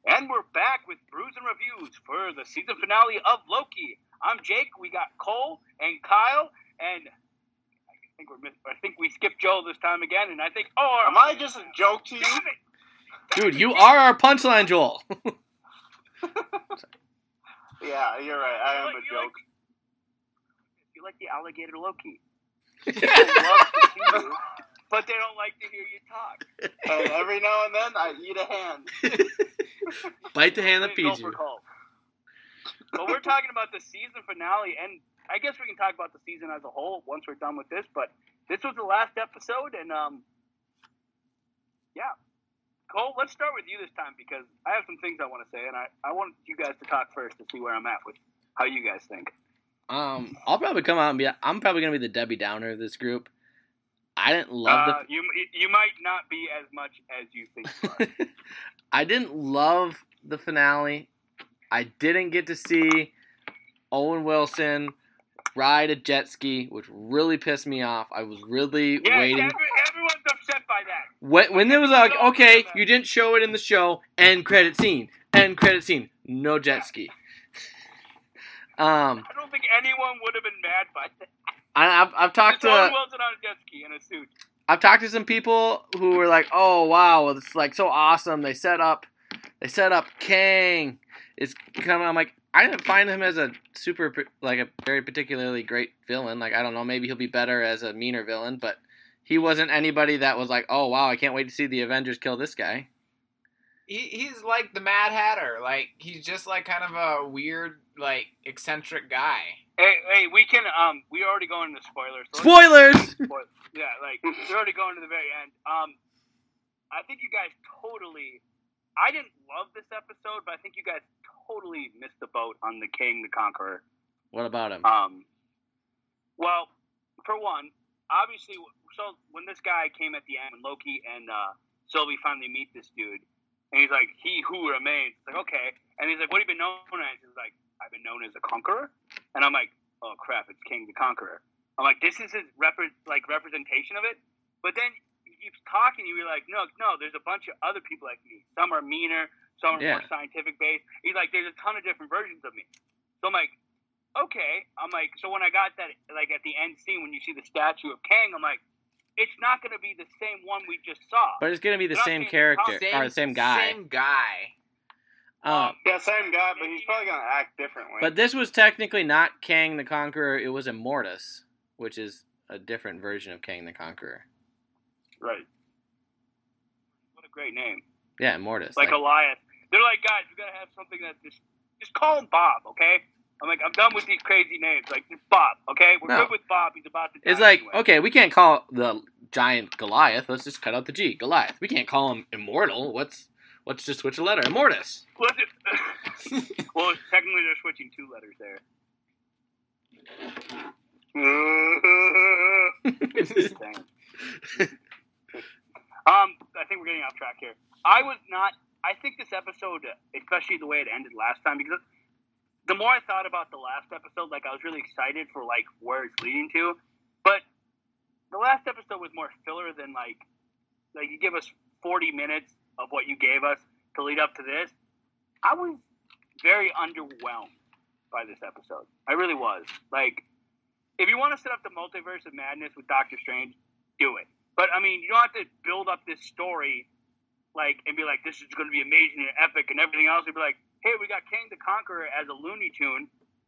And we're back with brews and reviews for the season finale of Loki. I'm Jake. We got Cole and Kyle, and I think we skipped Joel this time again. And I think, am I just a joke to you? Dude, you are our punchline, Joel. Yeah, you're right. I am a joke. You like the alligator Loki. People love to see you, but they don't like to hear you talk. And every now and then, I eat a hand. Bite the hand that feeds you. But we're talking about the season finale, and I guess we can talk about the season as a whole once we're done with this. But this was the last episode, and yeah. Cole, let's start with you this time because I have some things I want to say, and I want you guys to talk first to see where I'm at with how you guys think. I'll probably come out and I'm probably going to be the Debbie Downer of this group. I didn't love You might not be as much as you think you are. I didn't love the finale. I didn't get to see Owen Wilson ride a jet ski, which really pissed me off. I was really waiting. Everyone's upset by that. When there was like, okay, you didn't show it in the show, end credit scene, no jet ski. I don't think anyone would have been mad by that. I've talked to Owen Wilson on a jet ski in a suit. I've talked to some people who were like, "Oh wow, it's like so awesome. They set up Kang. It's coming." I'm like, I didn't find him as a a very particularly great villain. Like I don't know, maybe he'll be better as a meaner villain, but he wasn't anybody that was like, "Oh wow, I can't wait to see the Avengers kill this guy." He's like the Mad Hatter. Like he's just like kind of a weird, like eccentric guy. Hey, we can we already going into spoilers. So Spoilers. Yeah, like we're already going to the very end. I think you guys totally. I didn't love this episode, but I think you guys totally missed the boat on the King the Conqueror. What about him? Well, for one, obviously, so when this guy came at the end, when Loki and Sylvie finally meet this dude, and he's like, "He who remains." It's like, okay, and he's like, "What have you been known as?" He's like, "I've been known as a conqueror," and I'm like, "Oh crap, it's King the Conqueror." I'm like, "This is his representation of it," but then he keeps talking. You be like, "No, there's a bunch of other people like me. Some are meaner, some are more scientific based." He's like, "There's a ton of different versions of me." So I'm like, okay. I'm like, so when I got that, like at the end scene when you see the statue of Kang, I'm like, it's not going to be the same one we just saw. But it's going to be the same character or the same guy. Same guy. Yeah, same guy, but he's probably going to act differently. But this was technically not Kang the Conqueror. It was Immortus, which is a different version of Kang the Conqueror. Right. What a great name. Yeah, Immortus. Like Elias. They're like, guys, we got to have something that just call him Bob, okay? I'm like, I'm done with these crazy names. Like, just Bob, okay? We're good with Bob. He's about to die. It's like, anyway. Okay, we can't call the giant Goliath. Let's just cut out the G. Goliath. We can't call him Immortal. Let's just switch a letter. Immortus. Well, technically they're switching 2 letters there. I think we're getting off track here. I think this episode, especially the way it ended last time, because the more I thought about the last episode, like I was really excited for like where it's leading to, but the last episode was more filler than like you give us 40 minutes of what you gave us to lead up to this. I was very underwhelmed by this episode. I really was. Like, if you want to set up the multiverse of madness with Doctor Strange, do it. But I mean, you don't have to build up this story like and be like, this is going to be amazing and epic and everything else. You'd be like, hey, we got King the Conqueror as a Looney Tune,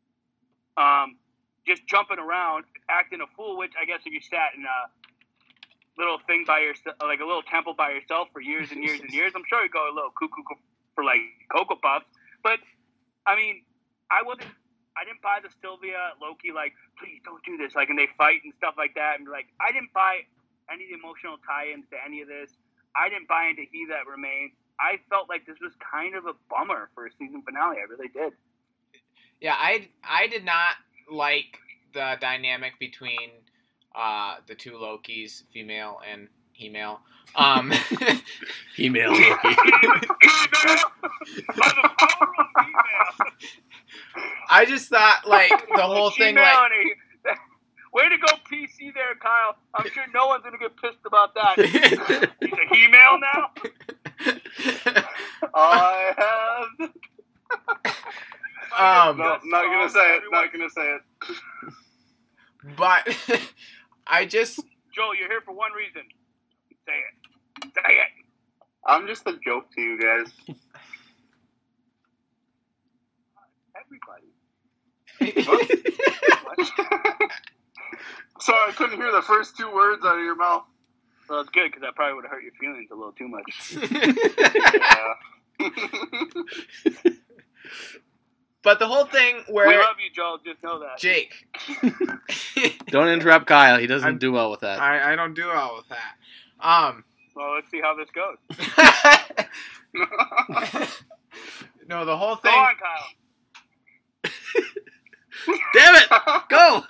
just jumping around, acting a fool, which I guess if you sat in a little thing by yourself, like a little temple by yourself for years and years and years, I'm sure you'd go a little cuckoo for like Cocoa Puffs. But, I mean, I didn't buy the Sylvia Loki, like, please don't do this, like, and they fight and stuff like that, and like, I didn't buy any of the emotional tie-ins to any of this. I didn't buy into He That Remains. I felt like this was kind of a bummer for a season finale. I really did. Yeah, I did not like the dynamic between the 2 Lokis, female and he-male. He-male Loki. I just thought, like, the whole thing, like... Way to go PC there, Kyle. I'm sure no one's going to get pissed about that. He's a he-male now? I No, not gonna say it. Not gonna say it. But I just Joel, you're here for one reason. Say it. Say it. I'm just a joke to you guys. Everybody. Sorry, I couldn't hear the first two words out of your mouth. Well, it's good because that probably would have hurt your feelings a little too much. Yeah. But the whole thing where We love you, Joel. Just know that. Jake. Don't interrupt Kyle. He doesn't do well with that. I don't do well with that. Well, let's see how this goes. No, the whole Go thing. on, Kyle. Damn it! Go!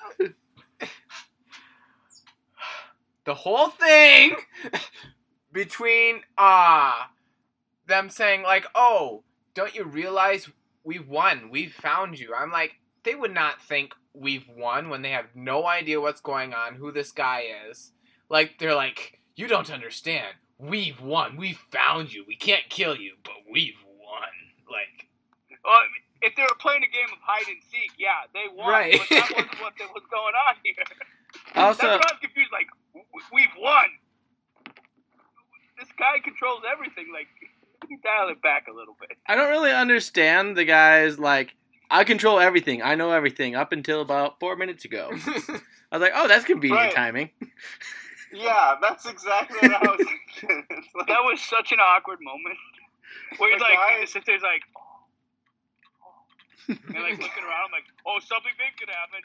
The whole thing between them saying like, "Oh, don't you realize we've won? We've found you." I'm like, they would not think we've won when they have no idea what's going on, who this guy is. Like, they're like, "You don't understand. We've won. We found you. We can't kill you, but we've won." Like, Well, if they were playing a game of hide and seek, yeah, they won. Right. But that wasn't what was going on here. Also, That's why I was confused. Like, we've won. This guy controls everything. Like, you dial it back a little bit. I don't really understand the guys like, I control everything. I know everything up until about 4 minutes ago. I was like, oh, that's convenient Right. timing. Yeah, that's exactly what I was thinking. It's like, That was such an awkward moment. Where he's The like, guy- he just sits there, he's like, and like looking around, I'm like, oh, something big could happen.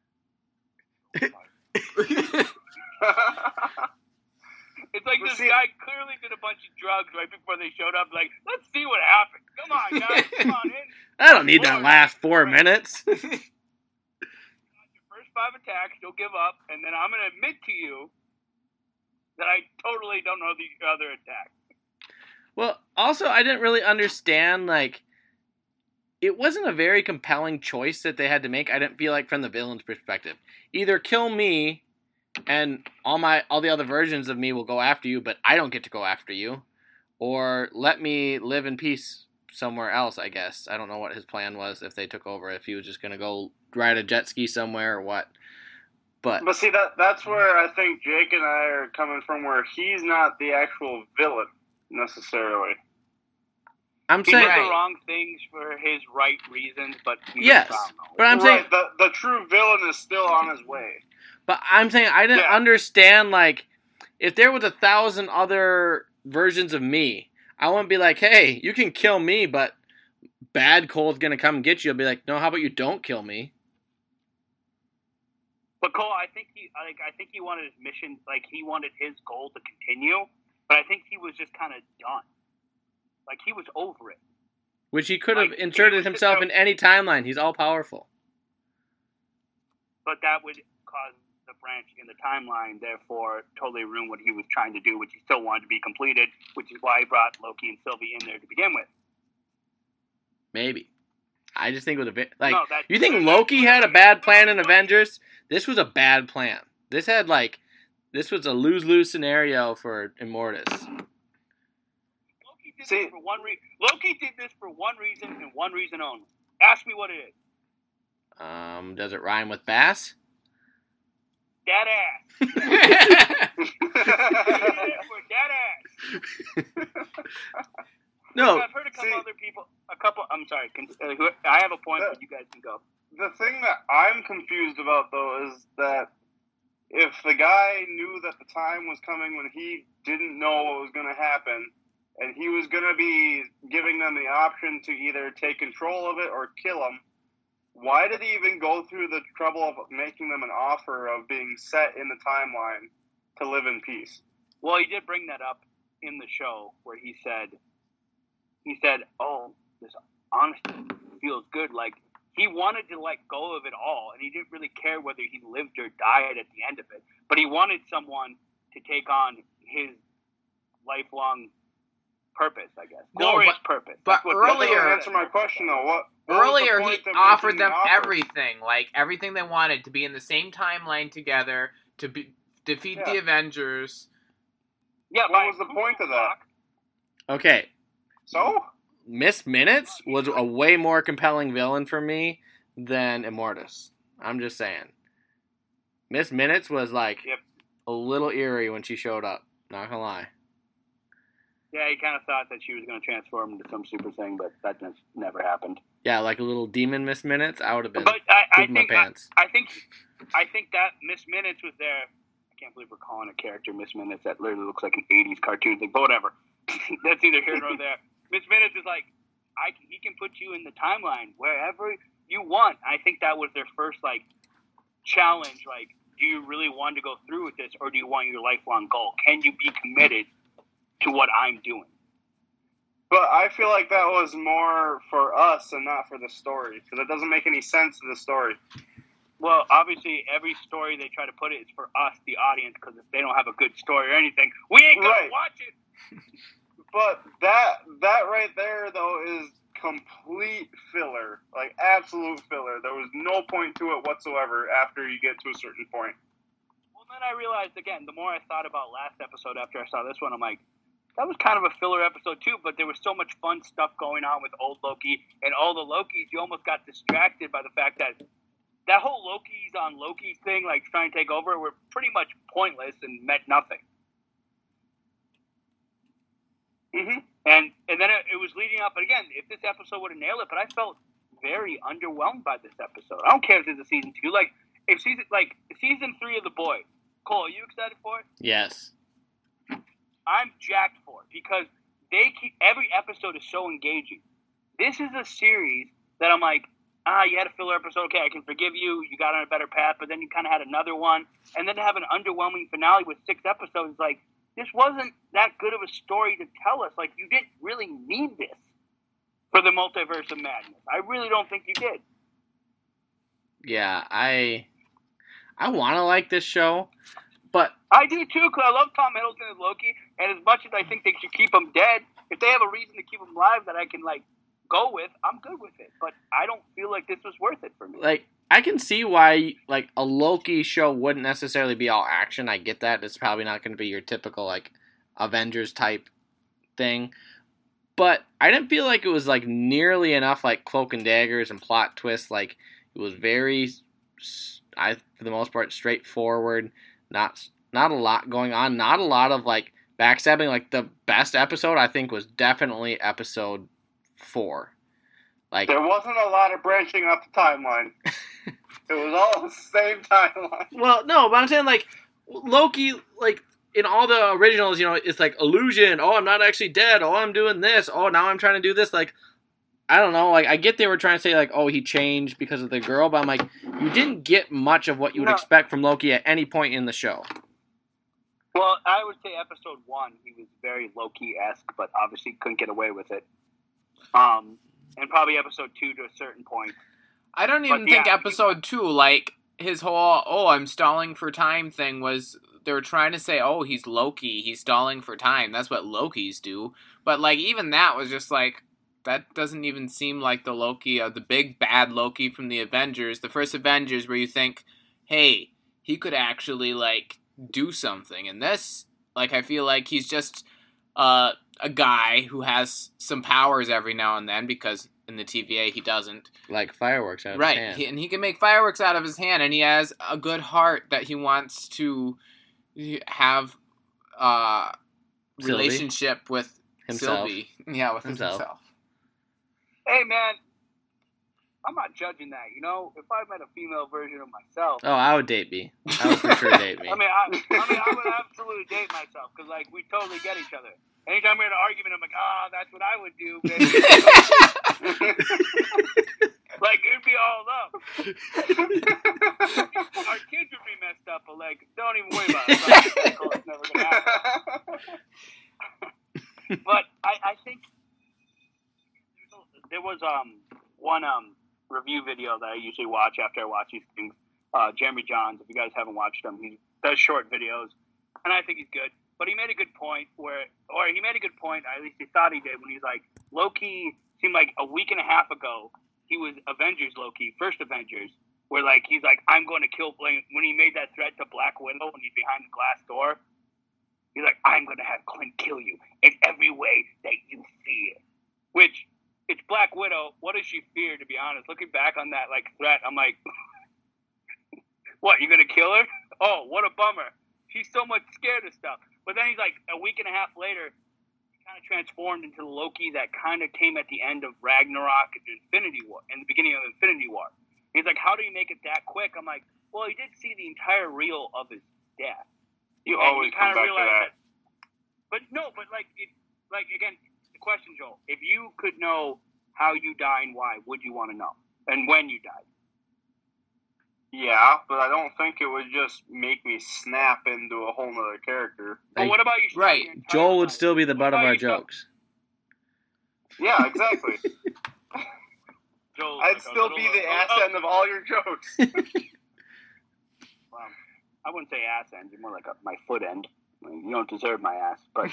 It's like But this see- guy clearly did a bunch of drugs right before they showed up. Like, let's see what happened. Come on, guys, come on in. I don't need that last 4 minutes. Your first 5 attacks, you'll give up, and then I'm going to admit to you that I totally don't know the other attacks. Well, also, I didn't really understand, like, it wasn't a very compelling choice that they had to make, I didn't feel like, from the villain's perspective. Either kill me, and all the other versions of me will go after you, but I don't get to go after you. Or let me live in peace somewhere else, I guess. I don't know what his plan was if they took over, if he was just going to go ride a jet ski somewhere or what. But But see, that's where I think Jake and I are coming from, where he's not the actual villain, necessarily. I'm He saying... did the wrong things for his right reasons, but he Yes, was found. but I'm saying... Right, the true villain is still on his way. But I'm saying I didn't Yeah. understand, like, if there was 1,000 other versions of me, I wouldn't be like, hey, you can kill me, but Bad Cole's going to come get you. I'll be like, no, how about you don't kill me? But Cole, I think he wanted his mission, like he wanted his goal to continue, but I think he was just kind of done. Like he was over it. Which he could have Like, inserted he was himself just- in any timeline. He's all-powerful. But that would cause the branch in the timeline, therefore totally ruin what he was trying to do, which he still wanted to be completed, which is why he brought Loki and Sylvie in there to begin with. Maybe. I just think it was a bit... Like, No, that- you think Loki had a bad plan in Avengers? This was a bad plan. This was a lose-lose scenario for Immortus. Loki did this for one reason. Loki did this for one reason and one reason only. Ask me what it is. Does it rhyme with bass? That ass. For that ass. No. I've heard a couple See- other people. I'm sorry. I have a point, but you guys can go. The thing that I'm confused about, though, is that if the guy knew that the time was coming when he didn't know what was going to happen, and he was going to be giving them the option to either take control of it or kill him, why did he even go through the trouble of making them an offer of being set in the timeline to live in peace? Well, he did bring that up in the show where he said, "Oh, this honesty feels good." Like he wanted to let go of it all, and he didn't really care whether he lived or died at the end of it. But he wanted someone to take on his lifelong purpose, I guess. No, Glorious purpose. but That's what That earlier- doesn't answer my question, though. What was the Earlier, he point of offered making the them offer? everything, like everything they wanted, to be in the same timeline together, to defeat the Yeah. Avengers. Yeah, What was the point of that? Okay. So? Miss Minutes was a way more compelling villain for me than Immortus. I'm just saying. Miss Minutes was like a little eerie when she showed up. Not gonna lie. Yeah, he kind of thought that she was going to transform into some super thing, but that just never happened. Yeah, like a little demon Miss Minutes. I would have been. But I my think pants. I think that Miss Minutes was there. I can't believe we're calling a character Miss Minutes. That literally looks like an '80s cartoon thing. But whatever. That's neither here nor there. Miss Minutes is like, he can put you in the timeline wherever you want. I think that was their first like challenge. Like, do you really want to go through with this, or do you want your lifelong goal? Can you be committed to what I'm doing? But I feel like that was more for us and not for the story, because it doesn't make any sense to the story. Well, obviously, every story they try to put it is for us, the audience, because if they don't have a good story or anything, we ain't gonna watch it. But that right there, though, is complete filler, like absolute filler. There was no point to it whatsoever after you get to a certain point. Well, then I realized, again, the more I thought about last episode after I saw this one, I'm like, that was kind of a filler episode too, but there was so much fun stuff going on with old Loki and all the Lokis, you almost got distracted by the fact that that whole Loki's on Loki's thing, like trying to take over, were pretty much pointless and meant nothing. Mm-hmm. And then it was leading up, but again, if this episode would have nailed it, but I felt very underwhelmed by this episode. I don't care if it's a season 2. Like, if season 3 of The Boys, Cole, are you excited for it? Yes. I'm jacked for it because every episode is so engaging. This is a series that I'm like, you had a filler episode, okay, I can forgive you, you got on a better path, but then you kind of had another one, and then to have an underwhelming finale with 6 episodes, like, this wasn't that good of a story to tell us. Like, you didn't really need this for the Multiverse of Madness. I really don't think you did. Yeah, I want to like this show, but I do too, because I love Tom Hiddleston as Loki, and as much as I think they should keep him dead, if they have a reason to keep him alive that I can, like, go with, I'm good with it. But I don't feel like this was worth it for me. Like, I can see why, like, a Loki show wouldn't necessarily be all action. I get that. It's probably not going to be your typical, like, Avengers type thing. But I didn't feel like it was, like, nearly enough, like, cloak and daggers and plot twists. Like, it was very, for the most part, straightforward. Not a lot going on. Not a lot of, like, backstabbing. Like, the best episode, I think, was definitely episode 4. Like, there wasn't a lot of branching up the timeline. It was all the same timeline. Well, no, but I'm saying, like, Loki, like, in all the originals, you know, it's like illusion. Oh, I'm not actually dead. Oh, I'm doing this. Oh, now I'm trying to do this. Like, I don't know. Like, I get they were trying to say, like, oh, he changed because of the girl, but I'm like, you didn't get much of what you would expect from Loki at any point in the show. Well, I would say episode 1, he was very Loki-esque, but obviously couldn't get away with it. And probably episode 2 to a certain point. I don't even think episode 2, like, his whole, I'm stalling for time thing was, they were trying to say, he's Loki, he's stalling for time, that's what Lokis do. But, like, even that was just, like, that doesn't even seem like the Loki, the big bad Loki from the Avengers, the first Avengers, where you think, hey, he could actually, like, do something. And this, like, I feel like he's just a guy who has some powers every now and then, because in the TVA he doesn't. Like fireworks out of his hand. Right, and he can make fireworks out of his hand, and he has a good heart that he wants to have relationship with himself. Sylvie. Yeah, with himself. Hey, man, I'm not judging that, you know? If I met a female version of myself... Oh, I would date me. I would for sure date me. I would absolutely date myself, because, like, we totally get each other. Anytime we're in an argument, I'm like, that's what I would do, baby. Like, it'd be all up. Our kids would be messed up, but, like, don't even worry about it. It's never going to happen. But I think there was one review video that I usually watch after I watch these things. Jeremy Johns, if you guys haven't watched him, he does short videos, and I think he's good. But he made a good point at least he thought he did, when he's like, Loki seemed like a week and a half ago, he was Avengers Loki, first Avengers, where, like, he's like, I'm going to kill Blaine. When he made that threat to Black Widow when he's behind the glass door, he's like, I'm going to have Clint kill you in every way that you fear. Which, Black Widow, what does she fear, to be honest? Looking back on that, like, threat, I'm like, what, you gonna kill her? Oh, what a bummer. She's so much scared of stuff. But then he's like, a week and a half later, he kind of transformed into the Loki that kind of came at the end of Ragnarok and Infinity War, and the beginning of Infinity War. He's like, how do you make it that quick? I'm like, well, he did see the entire reel of his death. You always come back to that. But no, but like again, the question, Joel, if you could know how you die and why, would you want to know? And when you died? Yeah, but I don't think it would just make me snap into a whole nother character. But what about you? Right. Joel would still be the butt of our jokes. Yeah, exactly. Joel, I'd still be the ass end of all your jokes. Well, I wouldn't say ass end. You're more like my foot end. I mean, you don't deserve my ass, but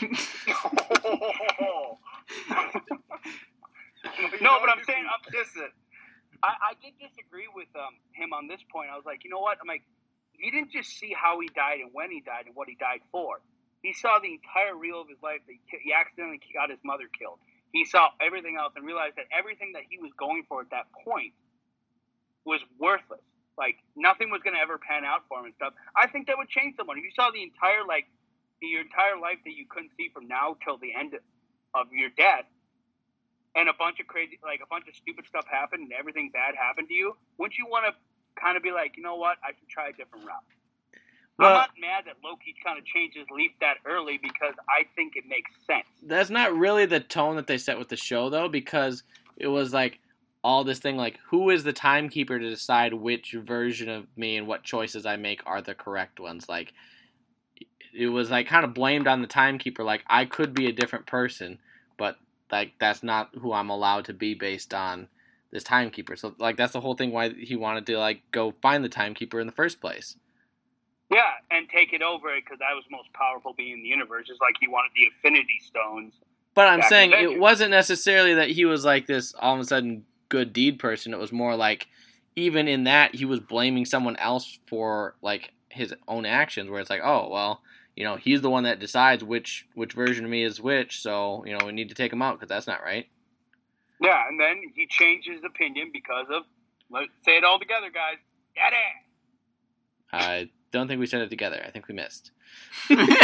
no, but I'm saying I did disagree with him on this point. I was like, you know what? I'm like, he didn't just see how he died and when he died and what he died for. He saw the entire reel of his life. That he accidentally got his mother killed. He saw everything else and realized that everything that he was going for at that point was worthless. Like, nothing was going to ever pan out for him and stuff. I think that would change someone. If you saw your entire life that you couldn't see from now till the end of your death, and a bunch of stupid stuff happened and everything bad happened to you, wouldn't you want to kind of be like, you know what, I should try a different route? Well, I'm not mad that Loki kind of changed his leaf that early because I think it makes sense. That's not really the tone that they set with the show, though, because it was like all this thing like, who is the timekeeper to decide which version of me and what choices I make are the correct ones? Like, it was like kind of blamed on the timekeeper, like I could be a different person, but like that's not who I'm allowed to be based on this timekeeper. So like that's the whole thing why he wanted to like go find the timekeeper in the first place. Yeah, and take it over because that was the most powerful being in the universe. It's like he wanted the Infinity Stones. But I'm saying it wasn't necessarily that he was like this all of a sudden good deed person. It was more like even in that he was blaming someone else for like his own actions, where it's like, oh well, you know, he's the one that decides which version of me is which, so, you know, we need to take him out because that's not right. Yeah, and then he changed his opinion because of, let's say it all together, guys, that ass. I don't think we said it together. I think we missed. Yeah, 1,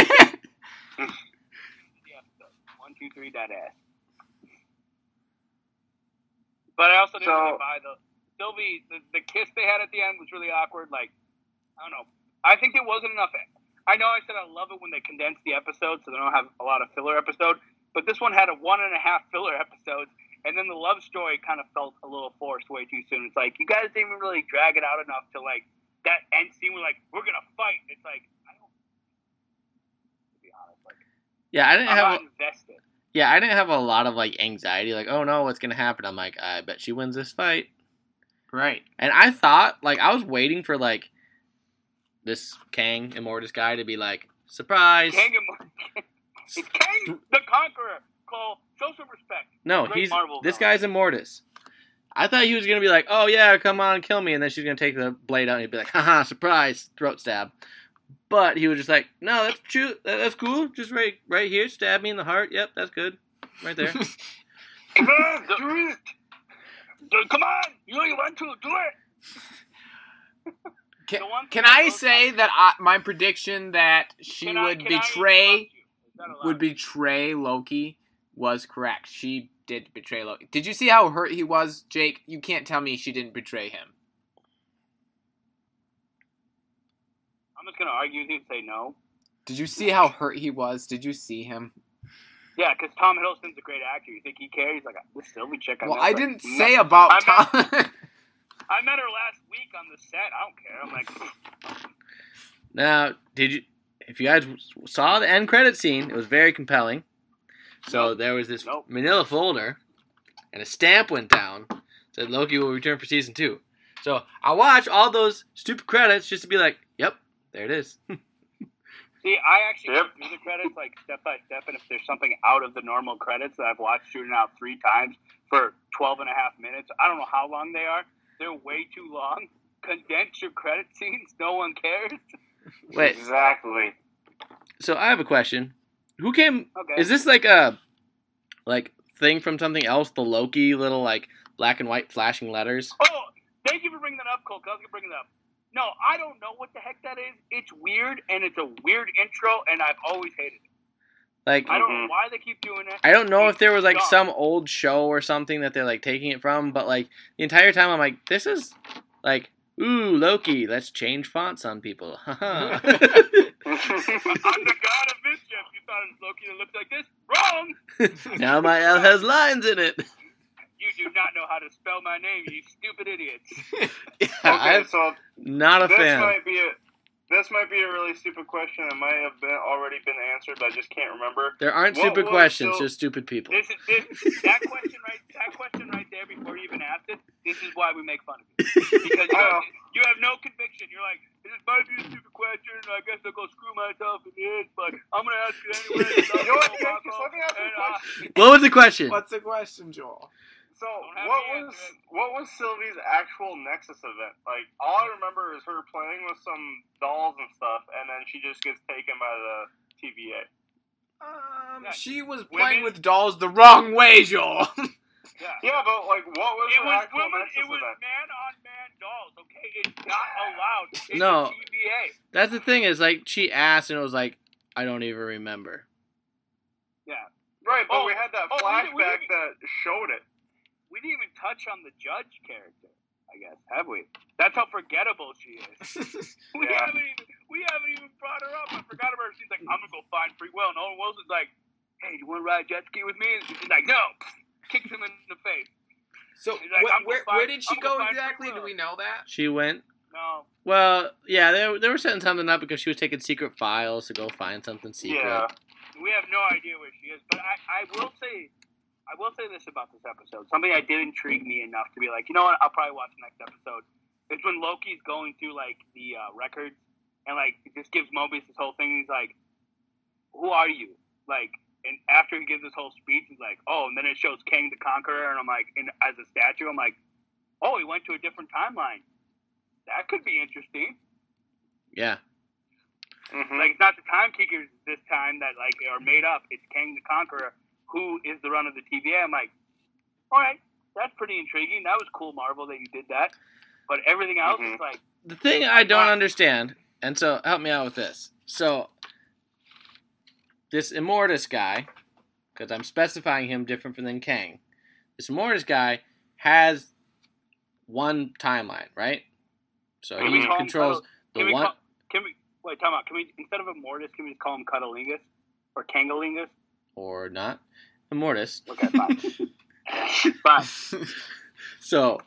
2, 3, that ass. But I also didn't really buy the kiss they had at the end was really awkward. Like, I don't know. I think there wasn't enough. I know I said I love it when they condense the episodes so they don't have a lot of filler episode, but this one had a 1.5 filler episodes, and then the love story kind of felt a little forced way too soon. It's like, you guys didn't even really drag it out enough to, like, that end scene where, like, we're going to fight. It's like, I don't, to be honest, like, yeah, I'm not invested. Yeah, I didn't have a lot of, like, anxiety, like, oh no, what's going to happen? I'm like, I bet she wins this fight. Right. And I thought, like, I was waiting for, like, this Kang Immortus guy to be like, surprise. Kang Immortus. It's Kang the Conqueror. Cole, show some respect. No, this guy's Immortus. I thought he was going to be like, oh yeah, come on, kill me. And then she's going to take the blade out and he'd be like, haha, surprise, throat stab. But he was just like, no, that's true. That's cool. Just right here, stab me in the heart. Yep, that's good. Right there. Come on, do it. Come on. You know you want to. Do it. Can I say that my prediction that she would betray Loki was correct? She did betray Loki. Did you see how hurt he was, Jake? You can't tell me she didn't betray him. I'm just going to argue with you and say no. Did you see how hurt he was? Did you see him? Yeah, because Tom Hiddleston's a great actor. You think he cares? He's like, we'll still be checking. Well, I didn't say about Tom. I met her last week on the set. I don't care. I'm like... Now, if you guys saw the end credit scene, it was very compelling. So there was this manila folder, and a stamp went down, said Loki will return for season 2. So I watched all those stupid credits just to be like, yep, there it is. See, I actually go through the credits like step by step, and if there's something out of the normal credits that I've watched shooting out 3 times for 12 and a half minutes, I don't know how long they are. They're way too long. Condense your credit scenes. No one cares. Wait. Exactly. So I have a question. Who came? Okay. Is this like a thing from something else, the Loki little like black and white flashing letters. Oh, thank you for bringing that up, Cole. 'Cause I was gonna bring it up. No, I don't know what the heck that is. It's weird, and it's a weird intro, and I've always hated it. Like I don't know why they keep doing it. I don't know if there was like Dumb. some old show or something that they're like taking it from, but like the entire time I'm like, this is like, ooh, Loki, let's change fonts on people. Haha. I'm the god of mischief. You thought it was Loki that looked like this? Wrong! Now my L has lines in it. You do not know how to spell my name, you stupid idiots. Yeah, Okay, I'm so not a this fan. might be a really stupid question. It might have already been answered, but I just can't remember. There aren't What stupid was questions, so- just stupid people. That question right there before you even asked it, this is why we make fun of you. Because you have no conviction. You're like, this might be a stupid question, I guess I'll go screw myself in the head, but I'm going to ask it anyway. You know what, Jake, just let me ask you a question. What was the question? What's the question, Joel? So, Don't have what the was Sylvie's actual Nexus event? Like, all I remember is her playing with some dolls and stuff, and then she just gets taken by the TVA. Yeah. She was Women- playing with dolls the wrong way, Joel. Yeah, but, like, what was It her was actual women. Nexus It was event? man-on-man dolls. Okay, it's not allowed. It's No. the TVA. That's the thing is like she asked and it was like, I don't even remember. Yeah. Right, but Oh, we had that we flashback didn't- that showed it. We didn't even touch on the judge character, I guess, have we? That's how forgettable she is. We Yeah. haven't even brought her up. I forgot about her. She's like, I'm gonna go find free will. And Owen Wilson's like, hey, do you want to ride a jet ski with me? And she's like, no. Kicks him in the face. So He's like, I'm gonna where find- did she I'm gonna go find exactly? free Do will. we know that? She went. No. Well, yeah, they were setting something up because she was taking secret files to go find something secret. Yeah. We have no idea where she is. But I will say this about this episode. Something that did intrigue me enough to be like, you know what? I'll probably watch the next episode. It's when Loki's going through like the records and like it just gives Mobius this whole thing. He's like, "Who are you?" Like, and after he gives this whole speech, he's like, "Oh," and then it shows Kang the Conqueror, and I'm like, as a statue, I'm like, "Oh, he went to a different timeline. That could be interesting." Yeah. Mm-hmm. Like, it's not the Timekeepers this time that like are made up. It's Kang the Conqueror who is the run of the TVA. I'm like, all right, that's pretty intriguing. That was cool, Marvel, that you did that. But everything else is like, The thing I don't understand, and so help me out with this. So, this Immortus guy, because I'm specifying him different from than Kang, this Immortus guy has one timeline, right? So Can we he call him controls the one. Can we wait? Time out. Can we, instead of Immortus, can we just call him Cuddlingus or Kangalingus? Or not. Immortus. Okay, fine. Fine. So,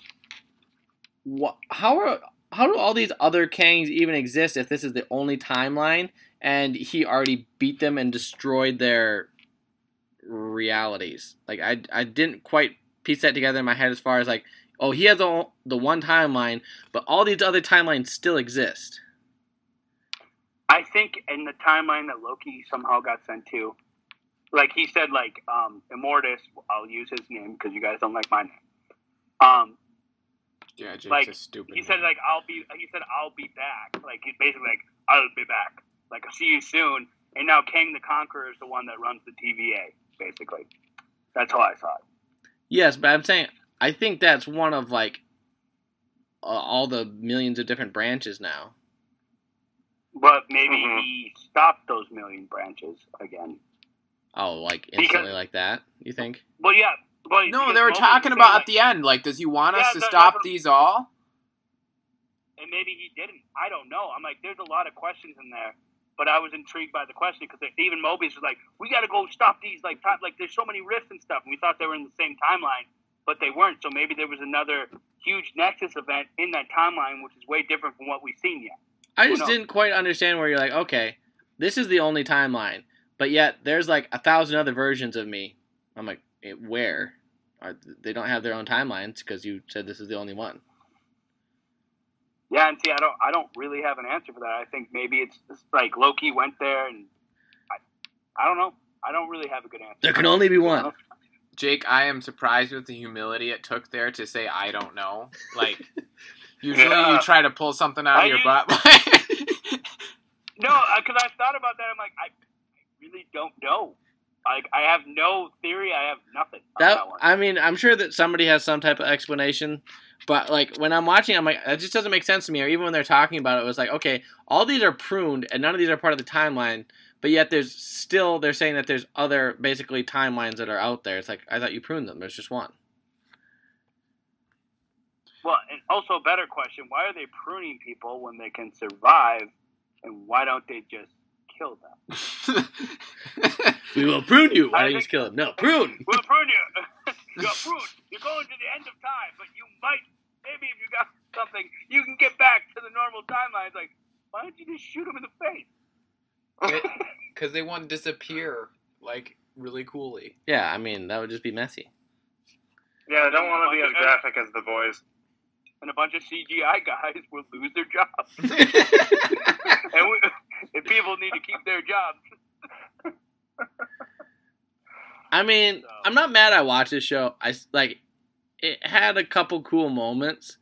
how do all these other Kangs even exist if this is the only timeline and he already beat them and destroyed their realities? Like, I didn't quite piece that together in my head as far as like, oh, he has the one timeline, but all these other timelines still exist. I think in the timeline that Loki somehow got sent to, like he said, like Immortus. I'll use his name because you guys don't like my name. Yeah, Jake's Like, a stupid. He said like I'll be back. Like he's basically like I'll be back. Like I'll see you soon. And now Kang the Conqueror is the one that runs the TVA. Basically, that's how I saw it. Yes, but I'm saying I think that's one of like all the millions of different branches now. But maybe he stopped those million branches again. Oh, like instantly like that? You think? Well, yeah. But No, because they were Mobius talking said, about like, at the end. Like, does he want us to Yeah, stop that's- these all? And maybe he didn't. I don't know. I'm like, there's a lot of questions in there. But I was intrigued by the question because even Mobius was like, we got to go stop these. Like there's so many rifts and stuff. And we thought they were in the same timeline, but they weren't. So maybe there was another huge Nexus event in that timeline, which is way different from what we've seen yet. I just knows? didn't quite understand where you're like, okay, this is the only timeline, but yet there's like 1,000 other versions of me. I'm like, where? They don't have their own timelines because you said this is the only one. Yeah, and see, I don't really have an answer for that. I think maybe it's just like Loki went there, and I don't know. I don't really have a good answer. There can only be one. Jake, I am surprised with the humility it took there to say I don't know. Like, usually Yeah. you try to pull something out of your butt. No, because I thought about that. I'm like, I really don't know. Like, I have no theory. I have nothing on that one. I mean, I'm sure that somebody has some type of explanation, but like when I'm watching, I'm like, that just doesn't make sense to me. Or even when they're talking about it, it was like, okay, all these are pruned, and none of these are part of the timeline. But yet, they're saying that there's other basically timelines that are out there. It's like, I thought you pruned them. There's just one. Well, and also a better question: why are they pruning people when they can survive, and why don't they just kill them? We will prune you. Why don't you just kill him? No, prune. We'll prune you. You're pruned. You're going to the end of time, but you might, maybe if you got something, you can get back to the normal timeline. It's like, why don't you just shoot him in the face? Because they want to disappear, like, really coolly. Yeah, I mean, that would just be messy. Yeah, I don't want to be as graphic as the boys. And a bunch of CGI guys will lose their jobs. And people need to keep their jobs. I mean, I'm not mad I watched this show. It had a couple cool moments.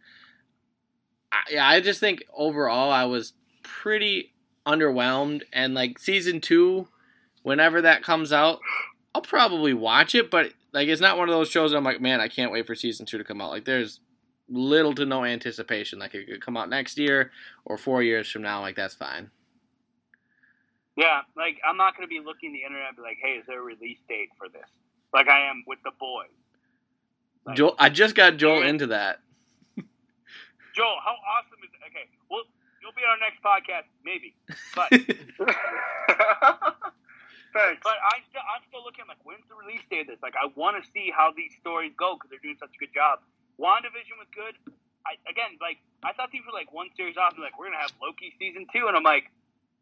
I just think overall I was pretty underwhelmed. And like season 2, whenever that comes out, I'll probably watch it. But like, it's not one of those shows that I'm like, man, I can't wait for season 2 to come out. Like, there's little to no anticipation. Like, it could come out next year or 4 years from now. Like, that's fine. Yeah, like, I'm not going to be looking the internet and be like, hey, is there a release date for this? Like I am with The Boys. Like, Joel, I just got Joel into that. Joel, how awesome is it? Okay, well, you'll be on our next podcast, maybe. But Thanks. But I'm still looking, like, when's the release date of this? Like, I want to see how these stories go because they're doing such a good job. WandaVision was good. I thought these were, like, one series off. And, like, we're going to have Loki season 2. And I'm like,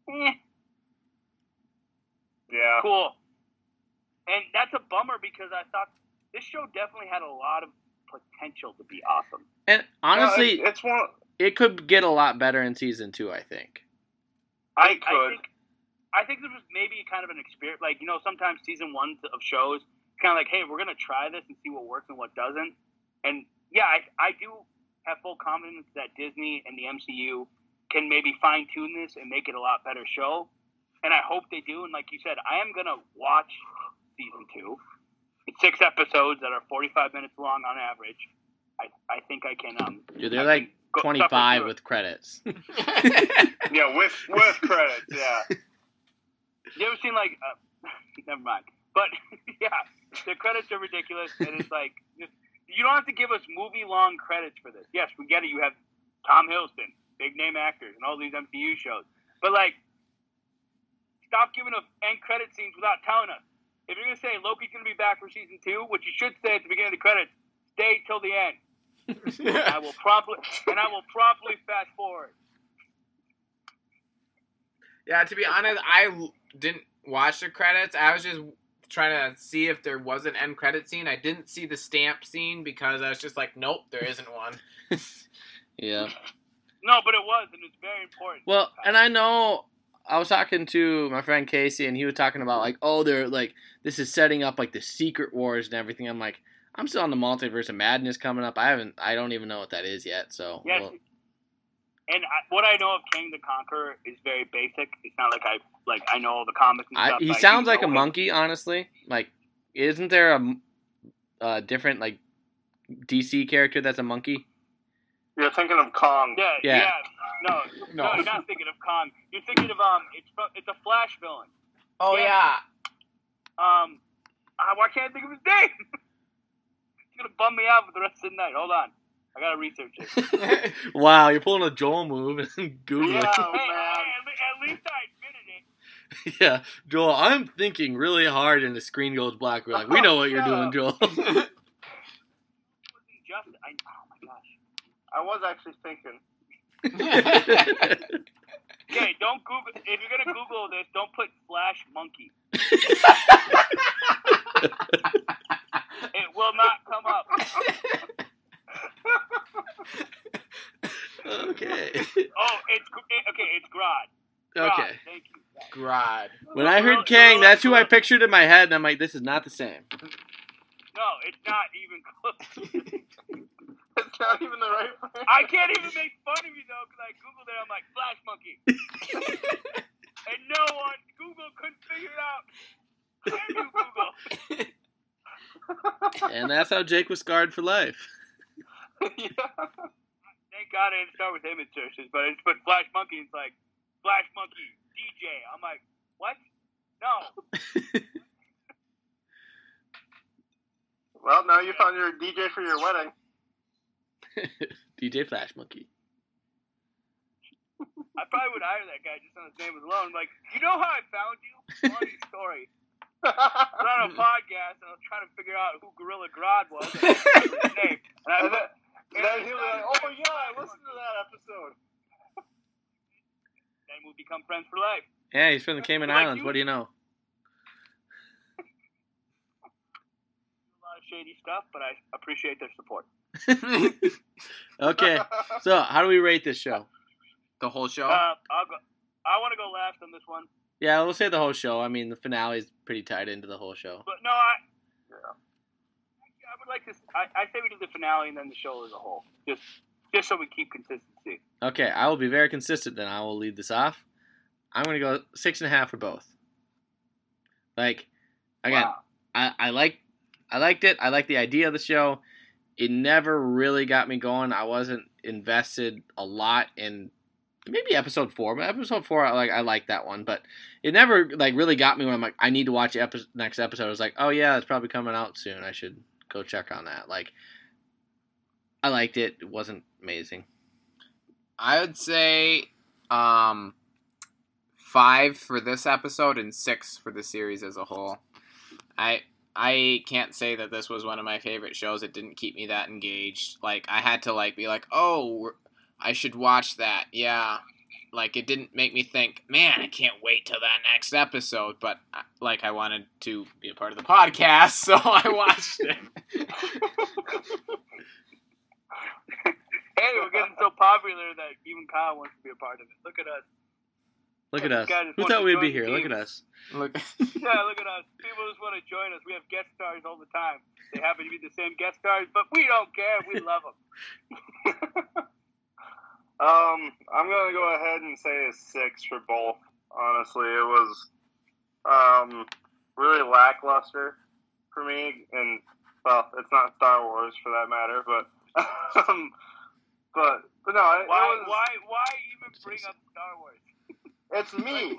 Yeah. cool. And that's a bummer because I thought this show definitely had a lot of potential to be awesome. And honestly, it's one. it could get a lot better in season 2, I think. I could. I think this was maybe kind of an experience. Like, you know, sometimes season 1 of shows, it's kind of like, hey, we're going to try this and see what works and what doesn't. And, yeah, I do have full confidence that Disney and the MCU can maybe fine-tune this and make it a lot better show. And I hope they do. And like you said, I am going to watch season 2. It's 6 episodes that are 45 minutes long on average. I think I can. Dude, they're like 25 with credits. Yeah, with credits, yeah. You ever seen, like, never mind. But, yeah, the credits are ridiculous. And it's like, you don't have to give us movie-long credits for this. Yes, we get it. You have Tom Hiddleston, big-name actors, and all these MCU shows. But, like, stop giving us end credit scenes without telling us. If you're going to say Loki's going to be back for season 2, what you should say at the beginning of the credits, stay till the end. I will promptly fast forward. Yeah, to be honest, I didn't watch the credits. I was just trying to see if there was an end credit scene. I didn't see the stamp scene because I was just like, nope, there isn't one. Yeah. No, but it was, and it's very important. Well, and I know I was talking to my friend Casey, and he was talking about, like, oh, they're, like, this is setting up, like, the Secret Wars and everything. I'm like, I'm still on the Multiverse of Madness coming up. I don't even know what that is yet, so. Yes. Well. And what I know of King the Conqueror is very basic. It's not like I know all the comics and stuff. He sounds like a monkey, honestly. Like, isn't there a different, like, DC character that's a monkey? You're thinking of Kong. Yeah. No, you're not thinking of Kong. You're thinking of it's a Flash villain. Oh yeah. Why can't I think of his name? It's gonna bum me out for the rest of the night. Hold on, I gotta research it. Wow, you're pulling a Joel move and Google. Yeah, it. At least I admitted it. Yeah, Joel, I'm thinking really hard, and the screen goes black. We're like, we know what you're doing, Joel. Oh my gosh. I was actually thinking. Okay, don't Google. If you're gonna Google this, don't put Flash monkey. It will not come up. Okay. Oh, it's Grodd. Okay. Thank you. Grodd. When I heard Kang, that's who I pictured in my head, and I'm like, this is not the same. No, it's not even close. It's not even the right one. I can't even make fun of you though, because I googled it. I'm like Flash monkey, and no one Google couldn't figure it out. You Google. And that's how Jake was scarred for life. Yeah. Thank God I didn't start with image searches, but I just put Flash Monkey. It's like Flash Monkey DJ. I'm like, what? No. Well, now you found your DJ for your wedding. DJ Flash Monkey. I probably would hire that guy just on his name alone. Like, you know how I found you? Funny story. I was on a podcast and I was trying to figure out who Gorilla Grodd was. And I remember his name. And then he was like, oh yeah, I listened to that episode. Then we become friends for life. Yeah, he's from the Cayman Like Islands. you- What do you know? A lot of shady stuff, but I appreciate their support. Okay, so how do we rate this show? The whole show? I'll go. I want to go last on this one. Yeah, we'll say the whole show. I mean, the finale is pretty tied into the whole show. But no, I would like to. I say we do the finale and then the show as a whole, just so we keep consistency. Okay, I will be very consistent then. I will lead this off. I'm going to go 6.5 for both. Like, again, Wow. I liked it. I liked the idea of the show. It never really got me going. I wasn't invested a lot in maybe episode 4. But episode 4, I like that one. But it never really got me when I'm like, I need to watch the next episode. I was like, oh yeah, it's probably coming out soon. I should go check on that. Like, I liked it. It wasn't amazing. I would say 5 for this episode and 6 for the series as a whole. I can't say that this was one of my favorite shows. It didn't keep me that engaged. Like, I had to be like, oh, I should watch that. Yeah. Like, it didn't make me think, man, I can't wait till that next episode. But, I wanted to be a part of the podcast, so I watched it. Hey, we're getting so popular that even Kyle wants to be a part of it. Look at us. Look at us. This guy just Who wants thought to we'd join be the here? Look team. at us. Look. Yeah, look at us. People just want to join us. We have guest stars all the time. They happen to be the same guest stars, but we don't care. We love them. I'm gonna go ahead and say a 6 for both. Honestly, it was really lackluster for me, and well, it's not Star Wars for that matter, but but no, it was. Why even bring up Star Wars? It's me.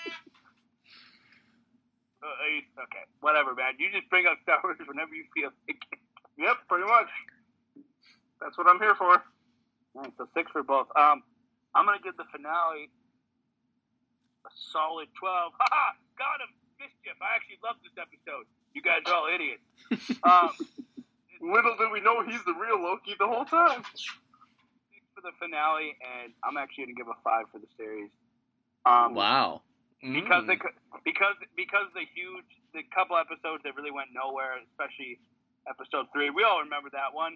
Okay, whatever, man. You just bring up Star Wars whenever you feel like it. Yep, pretty much. That's what I'm here for. So 6 for both. I'm gonna give the finale a solid 12. Haha! Got him! Mischief. I actually love this episode. You guys are all idiots. Little did we know he's the real Loki the whole time. 6 for the finale, and I'm actually gonna give a 5 for the series. Wow. Because the couple episodes that really went nowhere, especially episode 3. We all remember that one.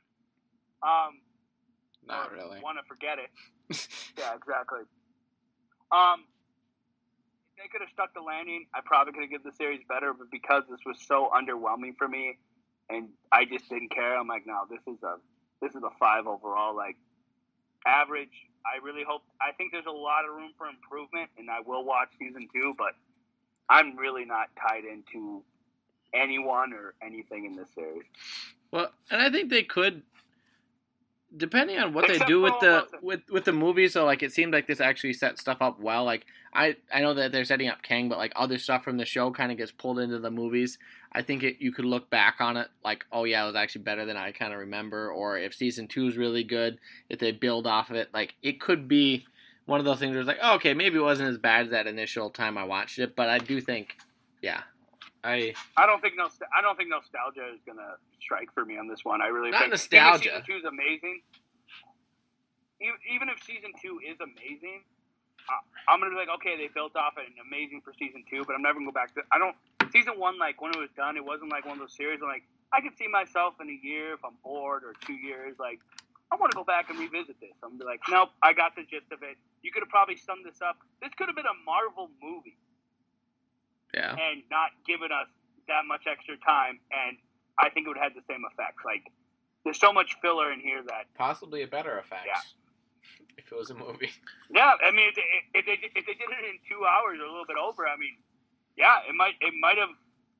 Not really. Want to forget it. Yeah, exactly. If they could have stuck the landing, I probably could have given the series better, but because this was so underwhelming for me, and I just didn't care, I'm like, no, this is a 5 overall. Like, average. I think there's a lot of room for improvement, and I will watch season 2, but I'm really not tied into anyone or anything in this series. Well, and I think they could, depending on what Except they do for with the movies. So it seemed like this actually set stuff up well. Like I know that they're setting up Kang, but other stuff from the show kind of gets pulled into the movies. I think you could look back on it like, oh yeah, it was actually better than I kind of remember. Or if season 2 is really good, if they build off of it, it could be one of those things where it's like, oh, okay, maybe it wasn't as bad as that initial time I watched it, but I do think, yeah, I don't think nostalgia is gonna strike for me on this one. I really Not think nostalgia. Even if season 2 is amazing. Even if season 2 is amazing, I'm gonna be like, okay, they built off it and amazing for season 2, but I'm never gonna go back to. Season 1, when it was done, it wasn't like one of those series. I could see myself in a year if I'm bored, or 2 years. I want to go back and revisit this. I'm gonna be like, nope, I got the gist of it. You could have probably summed this up. This could have been a Marvel movie. yeah. And not given us that much extra time, and I think it would have had the same effect. There's so much filler in here that Possibly a better effect. Yeah. If it was a movie. yeah, I mean, if they did it in 2 hours or a little bit over, I mean, yeah, it might have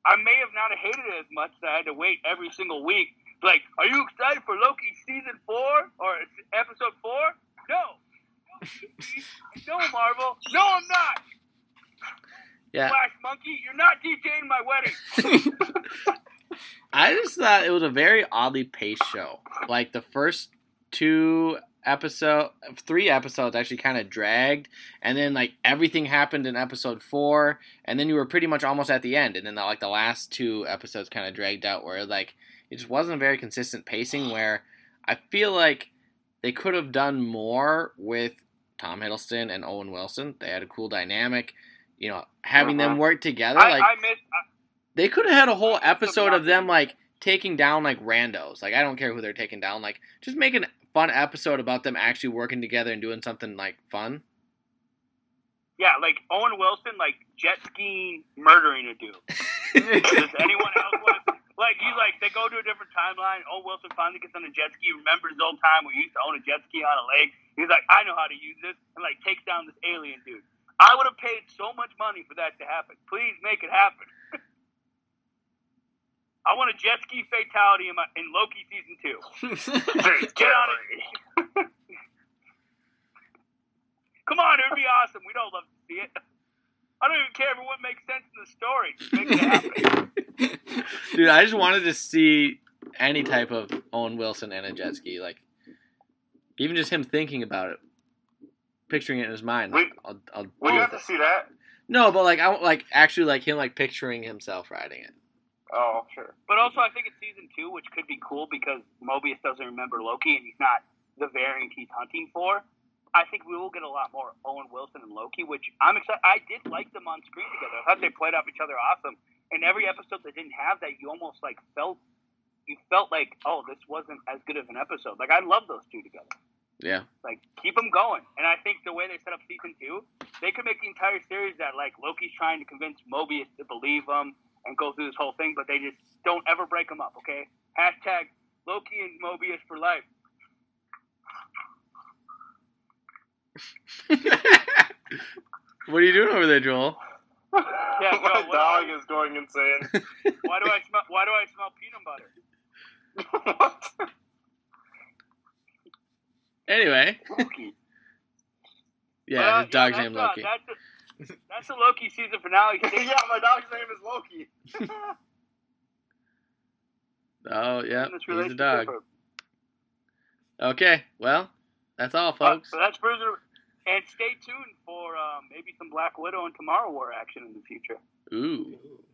I may have not hated it as much that I had to wait every single week. Like, are you excited for Loki season 4 or episode 4? No. No, Marvel. No, I'm not. Yeah. Flash Monkey, you're not DJing my wedding. I just thought it was a very oddly paced show. Like the first 3 episodes actually kind of dragged, and then like everything happened in episode 4, and then you were pretty much almost at the end, and then the last 2 episodes kind of dragged out where like it just wasn't a very consistent pacing. Where I feel like they could have done more with Tom Hiddleston and Owen Wilson. They had a cool dynamic, having them work together. They could have had a whole episode of them, like, taking down, like, randos. Like, I don't care who they're taking down. Like, just make a fun episode about them actually working together and doing something, like, fun. Yeah, like, Owen Wilson, like, jet skiing, murdering a dude. Does anyone else want to... Like, they go to a different timeline. Owen Wilson finally gets on a jet ski, remembers the old time where he used to own a jet ski on a lake. He's like, I know how to use this, and, like, takes down this alien dude. I would have paid so much money for that to happen. Please make it happen. I want a jet ski fatality in Loki season 2. Get on it. Come on, it would be awesome. We'd all love to see it. I don't even care if it wouldn't make sense in the story. Just make it happen. Dude, I just wanted to see any type of Owen Wilson and a jet ski. Like, even just him thinking about it, picturing it in his mind. Like, I'll we have to see that. No, but like I like actually like him like picturing himself riding it. Oh, sure. But also, I think it's season 2, which could be cool because Mobius doesn't remember Loki and he's not the variant he's hunting for. I think we will get a lot more Owen Wilson and Loki, which I'm excited. I did like them on screen together. I thought they played off each other awesome. And every episode that didn't have that, you almost like felt like, oh, this wasn't as good of an episode. Like, I love those two together. Yeah. Like, keep them going. And I think the way they set up season 2, they could make the entire series that, like, Loki's trying to convince Mobius to believe him and go through this whole thing, but they just don't ever break them up, okay? Hashtag Loki and Mobius for life. What are you doing over there, Joel? Yeah, my dog is going insane. Why do I smell peanut butter? What? Anyway. Loki. Yeah, his dog's named Loki. That's the Loki season finale. Yeah, my dog's name is Loki. Oh, yeah, he's a dog. Okay, well, that's all, folks. So that's Bruiser. And stay tuned for maybe some Black Widow and Tomorrow War action in the future. Ooh.